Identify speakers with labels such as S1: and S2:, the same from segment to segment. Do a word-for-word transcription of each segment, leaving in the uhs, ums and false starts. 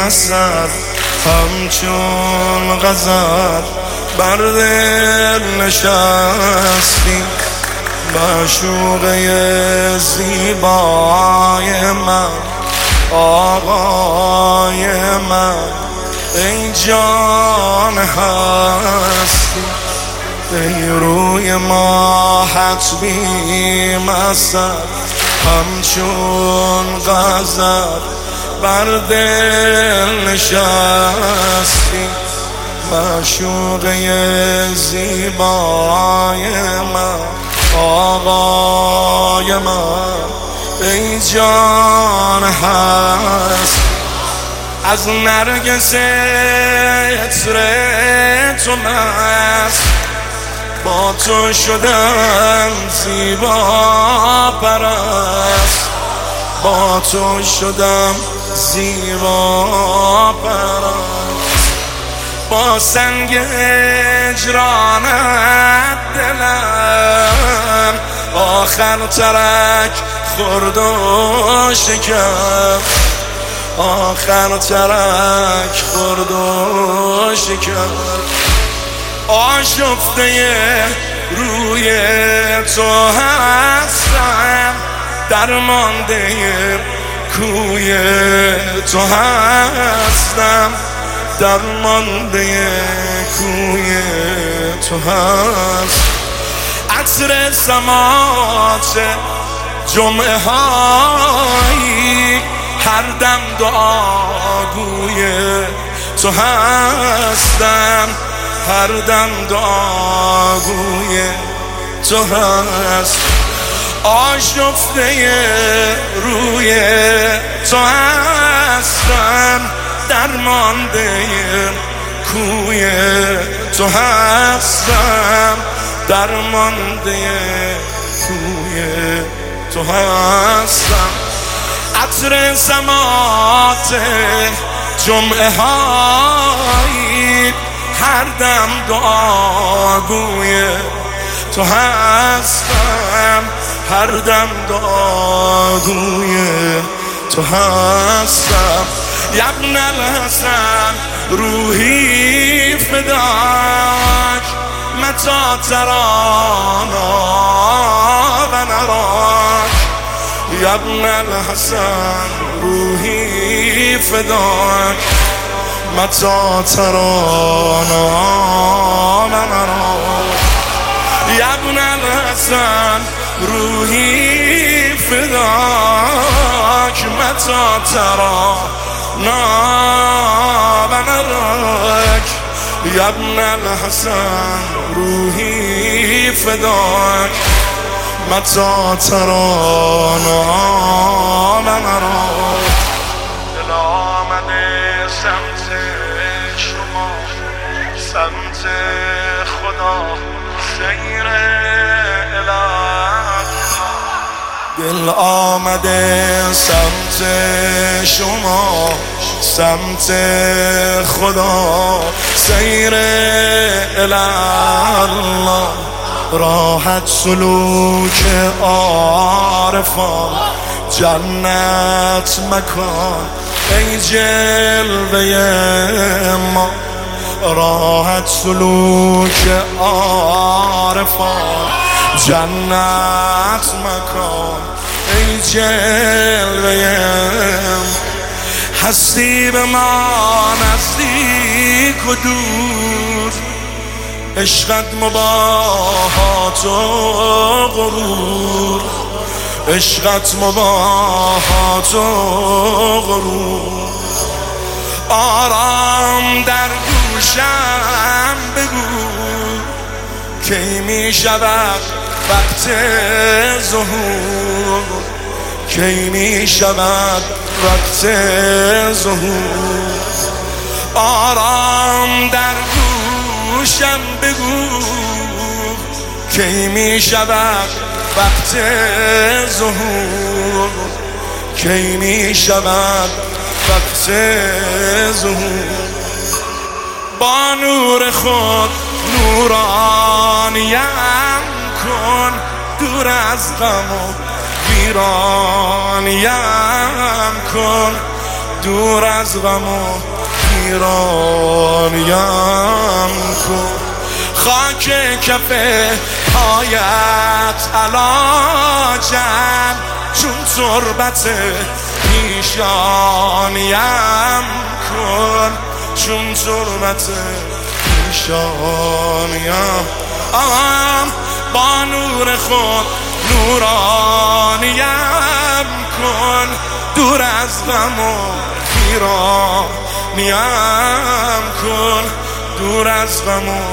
S1: اثر همچون غزل بر دل نشستی، معشوقه زیبای من، آقای من، ای جان هستی، ای روی ماهت بی مثل همچون غزل بر دل نشستی، معشوقه زیبای من، آقای من، ای جان هست. از نرگس عطر تو مست، با تو شدم زیبا پرست، با تو شدم زیبا پرست. با سنگ هجرانت دلم آخر ترک خورد و شکست، آخر ترک خورد و شکست. آشفته روی تو هستم، درمانده کوی تو هستم، درمانده کوی تو هست. عطر سماعت جمعه هایی هر دم دعاگوی تو هستم، هر دم دعاگوی تو هست. آشفته روی تو هستم، درمانده کوی تو هستم، درمانده کوی تو هستم. عطر سماعت جمعه هایی هر دم دعاگوی تو هستم، هر دم دعاگوی تو هستم. یا ابن الحسن روحی فداک متى ترانا و نراک، یا ابن الحسن روحی فداک متى ترانا و نراک، یا ابن الحسن روحی فداک متى ترانا و نراک، یا ابن الحسن روحی فداک متى ترانا و نراک. دل آمده سمت شما، سمت خدا سیر الهی. دل آمده سمت شما، سمت خدا سیر الی. راحت سلوک عارفان، جنت مکان ای جلوه ما. راحت سلوک عارفان، جنت مکان ای جلوه ما. هستی به ما نزدیک و دور، عشقت مباهات و غرور، عشقت مباهات و غرور. آرام در گوشم بگو کی می شود وقت ظهور، کی می شود وقت ظهور. آرام در گوشم بگو کی می شود وقت ظهور، کی می شود وقت ظهور. با نور خود نورانیم کن، دور از غم و ویرانیم کن، دور از غم و ویرانیم کن. خاک کف پایت علاجم، چون تربت پیشانیم کن، چون تربت پیشانیم. آم با نور خود نورانیم کن، دور از غم و ویرانیم کن، دور از غم و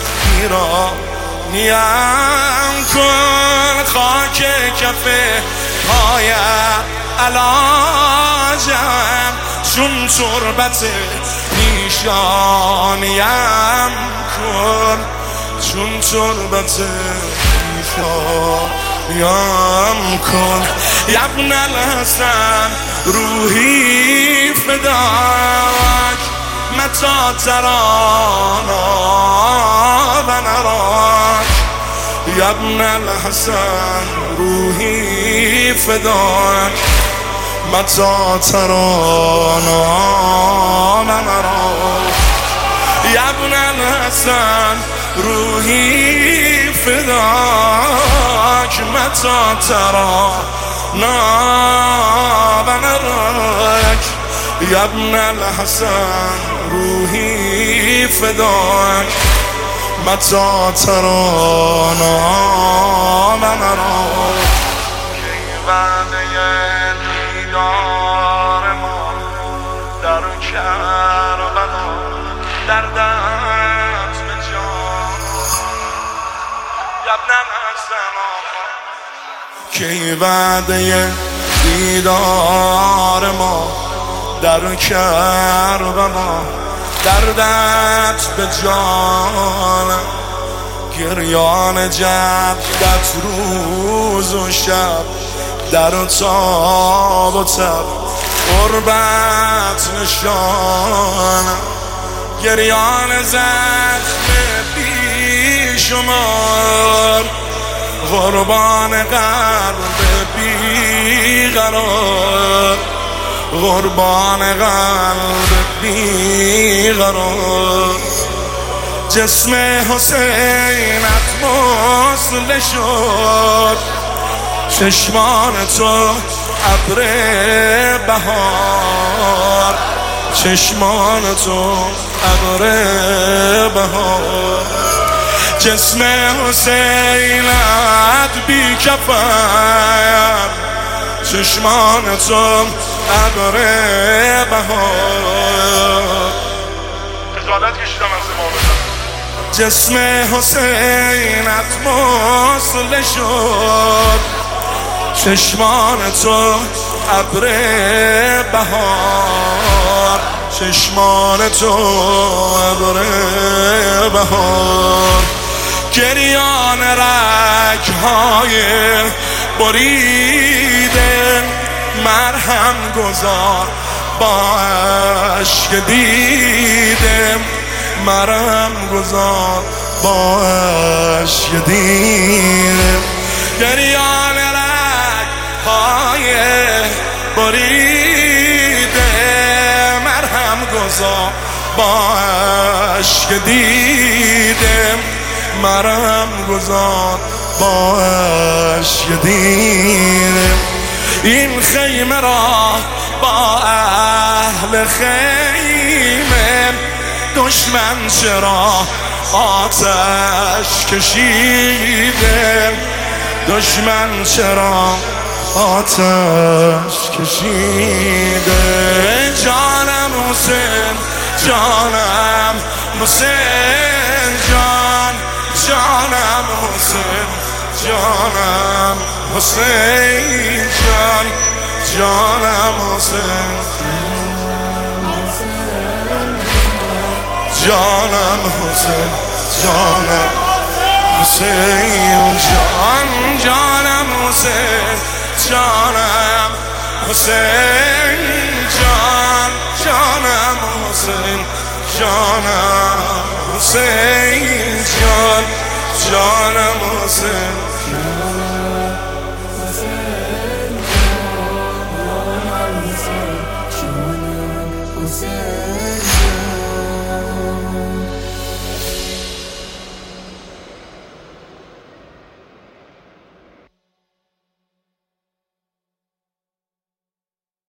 S1: ویرانیم کن. خاک کف پایت علاجم، چون تربت پیشانیم کن، چون تربت پیشانیم کن. یا ابن الحسن روحی فداک، متى ترانا و نراک. یا ابن الحسن روحی فداک، متى ترانا و نراک. یا ابن الحسن روحی فداک، متى ترانا و نراک. یا ابن الحسن روحی فداک، متى ترانا و نراک. کی وعده دیدار ما در کربلا، دردت به جان. یا ابن الحسن کی وعده دیدار ما در کربلا، دردت به جان. گریان جدت روز و شب، در تاب و تب غربت نشان. گریان زخم بی شمار، قربان قلب بی قرار، قربان قلب بی قرار. جسم حسینت مسل شد، چشمان تو ابر بهار، چشمان تو ابر بهار. جسم حسینت بی کفن، چشمان تو ابر بهار. خجالت کشیدم از امامتم. جسم حسینت مسل شد، چشمان تو ابر بهار، چشمان تو ابر بهار. گریان رگ‌های بریده، مرهم گذار با عشق دیده، مرهم گذار با عشق دیده. گریان رگ‌های بریده، مرهم گذار با عشق دیده، مرهم گذار با عشق دیده. این خیمه را با اهل خیمه، دشمن چرا آتش کشیده، دشمن چرا آتش کشیده. جانم حسین، جانم حسین جان، جانم حسین، جانم حسین جان، جانم حسین، جانم حسین، جانم حسین جان، جانم حسین، جانم حسین جان، جانم حسین، جانم حسین جان، جانم حسین.
S2: جانم زندگی